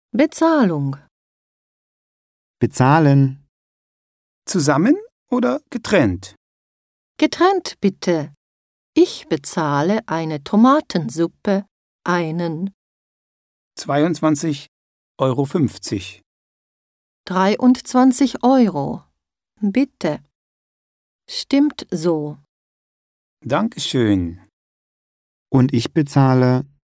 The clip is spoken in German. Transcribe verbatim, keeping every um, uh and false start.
Bezahlung. Bezahlen. Zusammen oder getrennt? Getrennt bitte. Ich bezahle eine Tomatensuppe, einen zweiundzwanzig Euro fünfzig. dreiundzwanzig Euro. Bitte. Stimmt so. Dankeschön. Und ich bezahle